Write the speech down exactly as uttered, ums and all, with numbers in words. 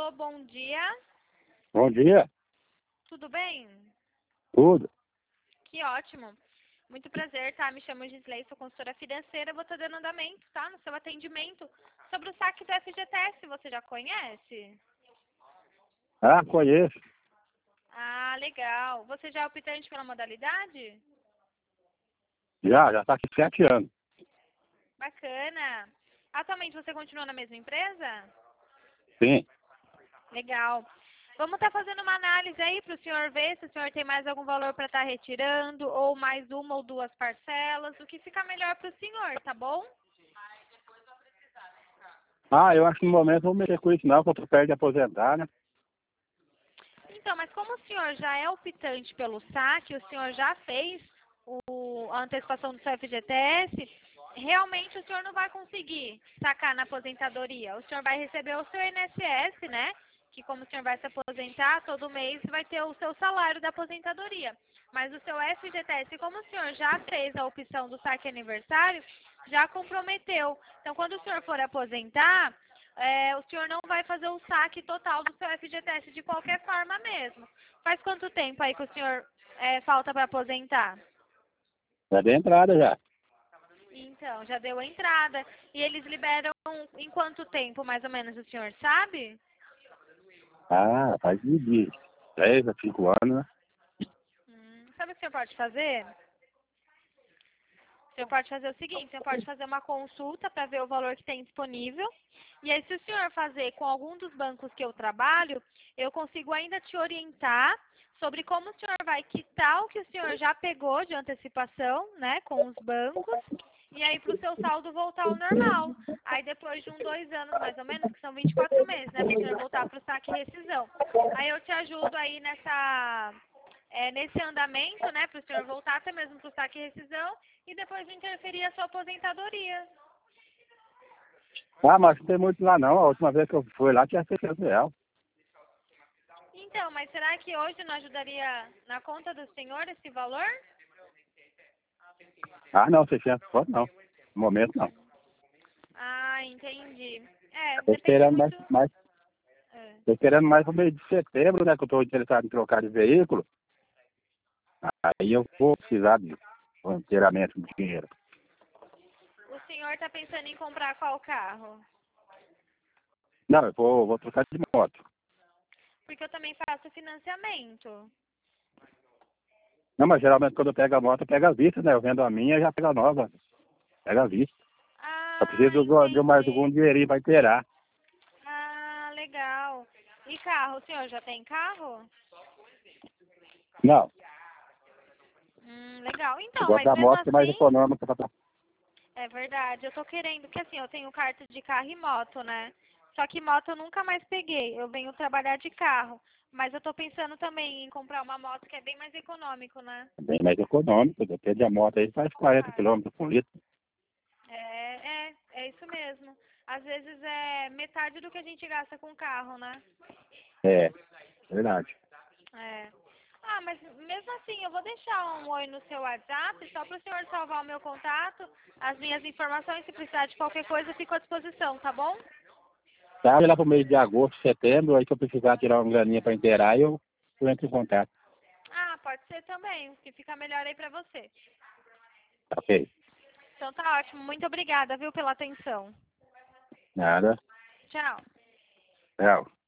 Alô, bom dia. Bom dia. Tudo bem? Tudo. Que ótimo. Muito prazer, tá? Me chamo Gisley, sou consultora financeira. Vou estar dando andamento, tá? No seu atendimento sobre o saque do F G T S. Você já conhece? Ah, conheço. Ah, legal. Você já é optante pela modalidade? Já, já está aqui sete anos. Bacana. Atualmente você continua na mesma empresa? Sim. Legal. Vamos estar fazendo uma análise aí para o senhor ver se o senhor tem mais algum valor para estar retirando, ou mais uma ou duas parcelas, o que fica melhor para o senhor, tá bom? Ah, eu acho que no momento eu vou mexer com isso não, porque eu tô perto de aposentar, né? Então, mas como o senhor já é optante pelo saque, o senhor já fez o, a antecipação do seu F G T S, realmente o senhor não vai conseguir sacar na aposentadoria. O senhor vai receber o seu I N S S, né? Que como o senhor vai se aposentar, todo mês vai ter o seu salário da aposentadoria. Mas o seu F G T S, como o senhor já fez a opção do saque aniversário, já comprometeu. Então, quando o senhor for aposentar, é, o senhor não vai fazer o saque total do seu F G T S de qualquer forma mesmo. Faz quanto tempo aí que o senhor é, falta para aposentar? Já dei entrada já. Então, já deu a entrada. E eles liberam em quanto tempo, mais ou menos, o senhor sabe? Ah, faz de dia. Três a cinco anos, né? Hum, sabe o que o senhor pode fazer? O senhor pode fazer o seguinte, o senhor pode fazer uma consulta para ver o valor que tem disponível. E aí, se o senhor fazer com algum dos bancos que eu trabalho, eu consigo ainda te orientar sobre como o senhor vai quitar o que o senhor já pegou de antecipação, né, com os bancos, e aí para o seu saldo voltar ao normal. Aí depois de um, dois anos mais ou menos, que são vinte e quatro meses, né, para o senhor voltar para o saque e rescisão. Aí eu te ajudo aí nessa, é, nesse andamento, né, para o senhor voltar até mesmo para o saque e rescisão, e depois interferir a sua aposentadoria. Ah, mas não tem muito lá não. A última vez que eu fui lá tinha seiscentos reais. Então, mas será que hoje não ajudaria na conta do senhor esse valor? Ah, não, seiscentos conto não. No momento não. Ah, entendi. É, Tô depende esperando mais, muito. mais, É. tô esperando mais pro mês de setembro, né? Que eu tô interessado em trocar de veículo. Aí eu vou precisar de inteiramente do dinheiro. O senhor está pensando em comprar qual carro? Não, eu vou, vou trocar de moto. Porque eu também faço financiamento. Não, mas geralmente quando eu pego a moto, eu pego a vista, né? Eu vendo a minha e já pego a nova. Pega a vista. Só Ah, preciso de de mais algum entendi. dinheirinho para inteirar. Ah, legal. E carro? O senhor já tem carro? Não, Hum, legal. eu Então, gosto mas da mesmo moto que é mais assim, econômica. Pra... é verdade. Eu tô querendo, porque assim, eu tenho carta de carro e moto, né? Só que moto eu nunca mais peguei. Eu venho trabalhar de carro. Mas eu tô pensando também em comprar uma moto que é bem mais econômico, né? Bem mais econômico. Depende da moto aí, faz quarenta quilômetros por litro. É, é, é isso mesmo. Às vezes é metade do que a gente gasta com carro, né? É, verdade. É. Ah, mas mesmo assim, eu vou deixar um oi no seu WhatsApp, só para o senhor salvar o meu contato, as minhas informações, se precisar de qualquer coisa, eu fico à disposição, tá bom? Tá, lá pro mês de agosto, setembro, aí que eu precisar tirar uma graninha para inteirar, eu, eu entro em contato. Ah, pode ser também, que fica melhor aí para você. Tá ok? Então tá ótimo, muito obrigada, viu, pela atenção. Nada. Tchau. Tchau.